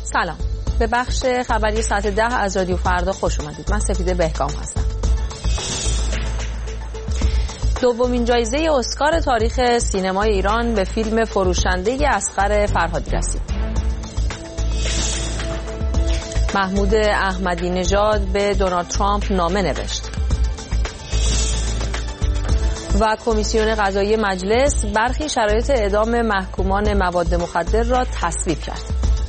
سلام، به بخش خبری ساعت 10 از رادیو فردا خوش اومدید. من سپیده بهگام هستم. دومین جایزه اسکار تاریخ سینمای ایران به فیلم فروشنده اصغر فرهادی رسید. محمود احمدی نژاد به دونالد ترامپ نامه نوشت. و کمیسیون قضایی مجلس برخی شرایط اعدام محکومان مواد مخدر را تصویب کرد.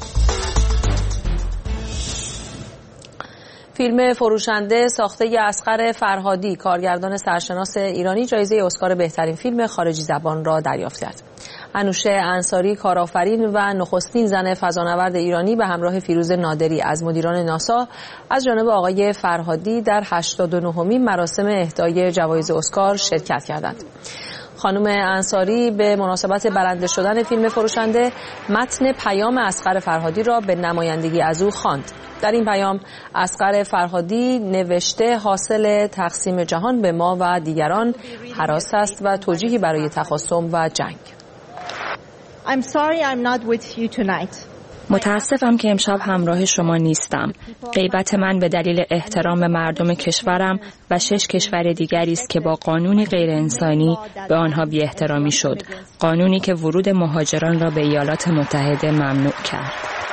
فیلم فروشنده ساخته اصغر فرهادی، کارگردان سرشناس ایرانی، جایزه اسکار بهترین فیلم خارجی زبان را دریافت کرد. انوشه انصاری، کارآفرین و نخستین زن فضانورد ایرانی، به همراه فیروز نادری از مدیران ناسا از جانب آقای فرهادی در 89مین مراسم اهدای جوایز اسکار شرکت کردند. خانم انصاری به مناسبت برنده شدن فیلم فروشنده متن پیام اصغر فرهادی را به نمایندگی از او خواند. در این پیام اصغر فرهادی نوشته حاصل تقسیم جهان به ما و دیگران هراس است و توجیهی برای تخاصم و جنگ. متاسفم که امشب همراه شما نیستم. غیبت من به دلیل احترام به مردم کشورم و 6 کشور دیگری است که با قانونی غیر انسانی به آنها بی احترامی شد. قانونی که ورود مهاجران را به ایالات متحده ممنوع کرد.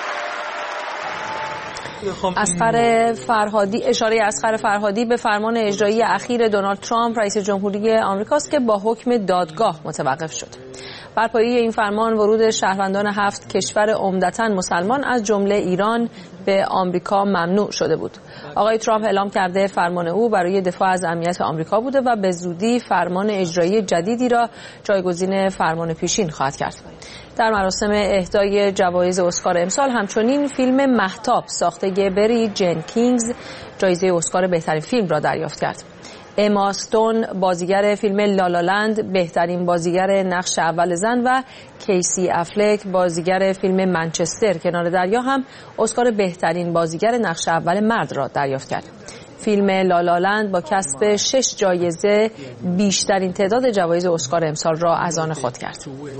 اشاره اصغر فرهادی به فرمان اجرایی اخیر دونالد ترامپ رئیس جمهوری آمریکاست که با حکم دادگاه متوقف شد. بر پایه این فرمان ورود شهروندان 7 کشور عمدتاً مسلمان از جمله ایران به آمریکا ممنوع شده بود. آقای ترامپ اعلام کرده فرمان او برای دفاع از امنیت آمریکا بوده و به زودی فرمان اجرایی جدیدی را جایگزین فرمان پیشین خواهد کرد. در مراسم اهدای جوایز اسکار امسال همچنین فیلم مهتاب ساخته بری جنکینگز جایزه اسکار بهترین فیلم را دریافت کرد. اما استون بازیگر فیلم لالالند بهترین بازیگر نقش اول زن و کیسی افلک بازیگر فیلم منچستر کنار دریا هم اسکار بهترین بازیگر نقش اول مرد را دریافت کرد. فیلم لالالند با کسب 6 جایزه بیشترین تعداد جوایز اسکار امسال را از آن خود کرد.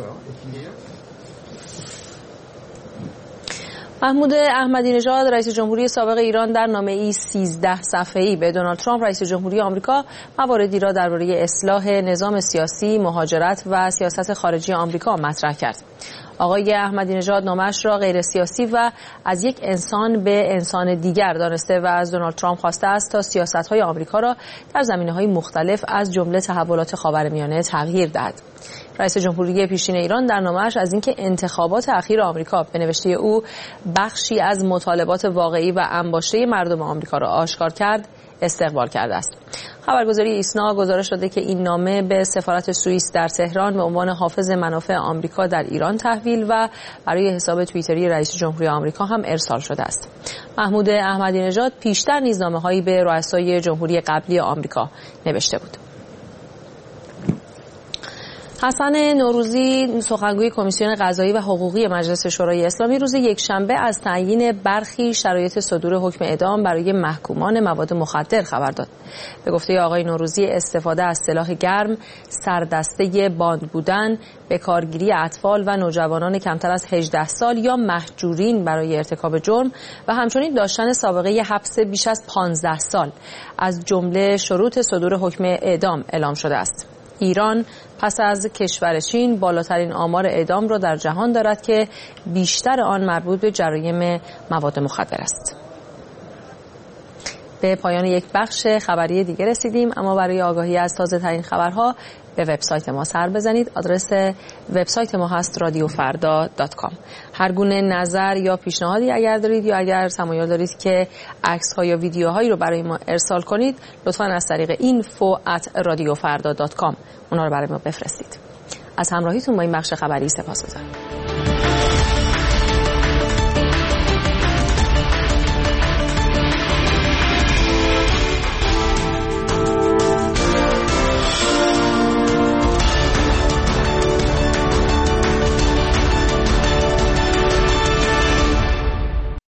محمود احمدی نژاد رئیس جمهوری سابق ایران در نامه‌ای 13 صفحه‌ای به دونالد ترامپ رئیس جمهوری آمریکا مواردی را درباره اصلاح نظام سیاسی، مهاجرت و سیاست خارجی آمریکا مطرح کرد. آقای احمدی نژاد نامه‌اش را غیر سیاسی و از یک انسان به انسان دیگر دانسته و از دونالد ترامپ خواسته است تا سیاست‌های آمریکا را در زمینه‌های مختلف از جمله تحولات خاورمیانه تغییر دهد. رئیس جمهوری پیشین ایران در نامه‌اش از اینکه انتخابات اخیر آمریکا به نوشته او بخشی از مطالبات واقعی و انباشته مردم آمریکا را آشکار کرد، استقبال کرده است. خبرگزاری ایسنا گزارش داده که این نامه به سفارت سوئیس در تهران به عنوان حافظ منافع آمریکا در ایران تحویل و برای حساب توییتری رئیس جمهوری آمریکا هم ارسال شده است. محمود احمدی نژاد پیشتر نیز نامه‌هایی به رؤسای جمهوری قبلی آمریکا نوشته بود. حسن نوروزی سخنگوی کمیسیون قضایی و حقوقی مجلس شورای اسلامی روز یکشنبه از تعیین برخی شرایط صدور حکم اعدام برای محکومان مواد مخدر خبر داد. به گفته آقای نوروزی استفاده از سلاح گرم، سردسته باند بودن، به کارگیری اطفال و نوجوانان کمتر از 18 سال یا مهجورین برای ارتکاب جرم و همچنین داشتن سابقه حبس بیش از 15 سال از جمله شروط صدور حکم اعدام اعلام شده است. ایران پس از کشور چین بالاترین آمار اعدام را در جهان دارد که بیشتر آن مربوط به جرایم مواد مخدر است. به پایان یک بخش خبری دیگر رسیدیم، اما برای آگاهی از تازه ترین خبرها به وبسایت ما سر بزنید. آدرس وبسایت ما هست radiofarda.com. هر گونه نظر یا پیشنهادی اگر دارید یا اگر تمایل دارید که عکس‌ها یا ویدیوهایی رو برای ما ارسال کنید، لطفاً از طریق info@radiofarda.com اونا رو برای ما بفرستید. از همراهیتون با این بخش خبری سپاسگزارم.